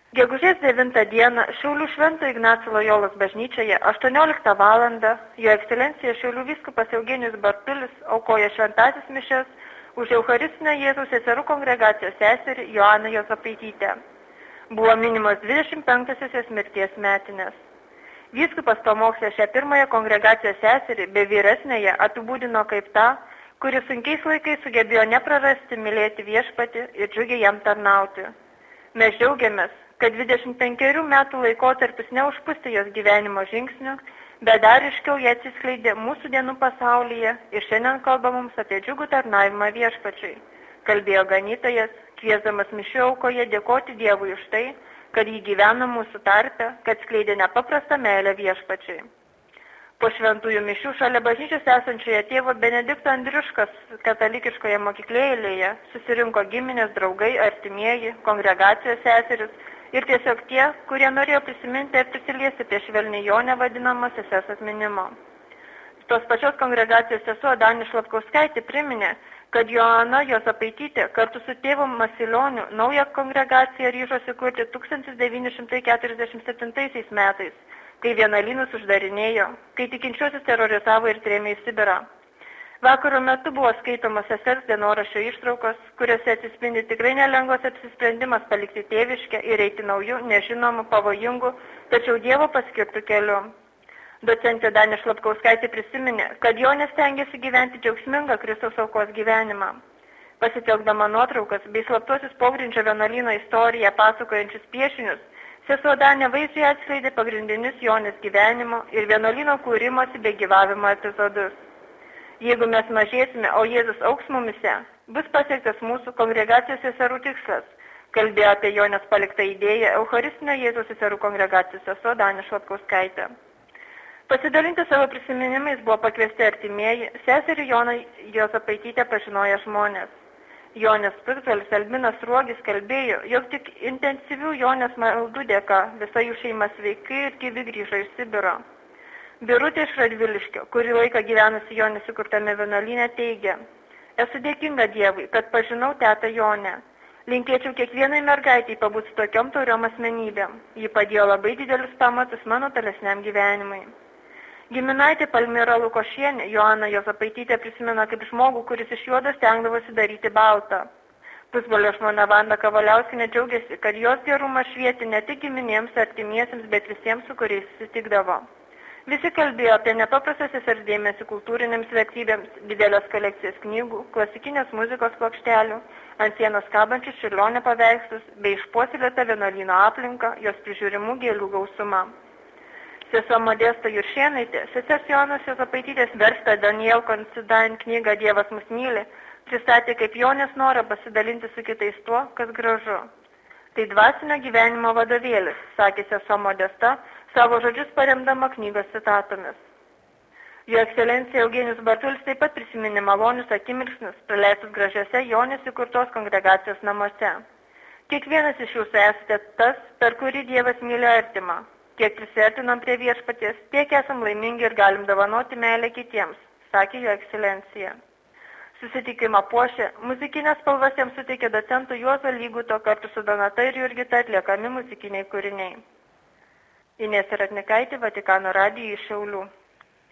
Gegužės 9 dieną Šiaulių Švento Ignaco Lojolos bažnyčioje 18 val. Jo ekscelencija Šiaulių vyskupas Eugenijus Bartulis aukoja šventasis mišias už Eucharistinę Jėzaus seserų kongregacijos seserį Joaną Juozapaitytę. Buvo minimos 25-asias mirties metinės. Vyskupas pamokslė šią pirmąją kongregacijos seserį bei vyresnėje apibūdino kaip tą, kuris sunkiais laikais sugebėjo neprarasti mylėti viešpatį ir džiugiai jam tarnauti. Mes džiaugiamės, kad 25 metų laikotarpis neužpustė jos gyvenimo žingsnių, bet dar iškiau jie atsiskleidė mūsų dienų pasaulyje ir šiandien kalba mums apie džiugų tarnavimą viešpačiui. Kalbėjo ganytojas, kviesdamas mišių aukoje dėkoti Dievui už tai, kad jį gyvena mūsų tarpe, kad skleidė nepaprastą meilę viešpačiui. Po šventųjų mišių šalia bažnyčios esančioje tėvo Benedikto Andriuškos katalikiškoje mokyklėlėje susirinko giminės, draugai, artimieji, kongregacijos seserys ir tiesiog tie, kurie norėjo prisiminti ir prisiliesti prie švelniai Jonę vadinamos sesers atminimo. Tos pačios kongregacijos sesuo Danis Šlapkauskaitė priminė, kad Joana Juozapaitytė kartu su tėvu Masilioniu naują kongregaciją ryžosi kurti 1947 metais, kai vienuolynus uždarinėjo, kai tikinčiuosius terorizavo ir trėmė į Sibirą. Vakaro metu buvo skaitomas sesers dienoraščio ištraukos, kuriuose atsispindi tikrai nelengvas apsisprendimas palikti tėviškę ir eiti naujų, nežinomų, pavojingų, tačiau Dievo paskirtų keliu. Docentė Danė Šlapkauskaitė prisiminė, kad Jonė stengiasi gyventi džiaugsmingą Kristaus aukos gyvenimą. Pasitelkdama nuotraukas bei slaptuosius pogrindžio vienuolyno istoriją pasakojančius piešinius, sesuo Danė vaizdžiai atskleidė pagrindinius Jonės gyvenimo ir vienuolyno kūrimosi bei gyvavimo epizodus. Jeigu mes mažėsime, o Jėzus augs mumise, bus pasiektas mūsų kongregacijos seserų tikslas, kalbėjo apie Jonės paliktą idėją Eucharistinio Jėzaus seserų kongregacijos sesuo Danė Šlapkauskaitė. Pasidalinti savo prisiminimais buvo pakviesti artimieji, seserį Joną Juozapaitytę pažinoję žmonės. Jonės pusbrolis Albinas Ruogis kalbėjo, jog tik intensyvių Jonės maldų dėka visa jų šeima sveikai ir gyvi grįžo iš Sibiro. Birutė iš Radviliškio, kurį laiką gyvenusi Jonės įkurtame vienuolyne, teigia: esu dėkinga Dievui, kad pažinau tetą Jonę. Linkėčiau kiekvienai mergaitei pabūti tokiom tauriom asmenybėm. Ji padėjo labai didelius pamatus mano tolesniam gyvenimui. Giminaitė Palmira Lukošienė Joana Juozapaitytė prisimena kaip žmogų, kuris iš juodo stengdavosi daryti baltą. Pusbrolio žmona Vanda Kavaliauskienė džiaugiasi, kad jos gerumas švietė ne tik giminėms, artimiesiems, bet visiems, su kuriais susitikdavo. Visi kalbėjo apie nepaprastą sesers dėmesį kultūrinėms vertybėms, didelės kolekcijas knygų, klasikinės muzikos plokštelių, ant sienos kabančius Čiurlionio paveikslus bei išpuoselėtą vienuolyno aplinką, jos prižiūrimų gėlių gausumą. Sesuo Modesta Juršėnaitė, sesers Joanos Juozapaitytės verstą Daniel Considine knygą Dievas mus myli, pristatė kaip Jonės norą pasidalinti su kitais tuo, kas gražu. Tai dvasinio gyvenimo vadovėlis, sakė sesuo Modesta, savo žodžius paremdama knygos citatomis. Jo ekscelencija Eugenijus Bartulis taip pat prisiminė malonius akimirksnius, praleistus gražiose Jonės įkurtos kongregacijos namuose. Kiekvienas iš jūsų esate tas, per kurį Dievas myli artimą. Kiek prisiartinom prie viešpaties, tiek esam laimingi ir galim dovanoti meilę kitiems, sakė jo ekscelencija. Susitikimą puošė, muzikinės spalvas jam suteikė docento Juozo Lyguto kartu su Donata ir Jurgita atliekami muzikiniai kūriniai. Inesa Ratnikaitė, Vatikano radijui iš Šiaulių.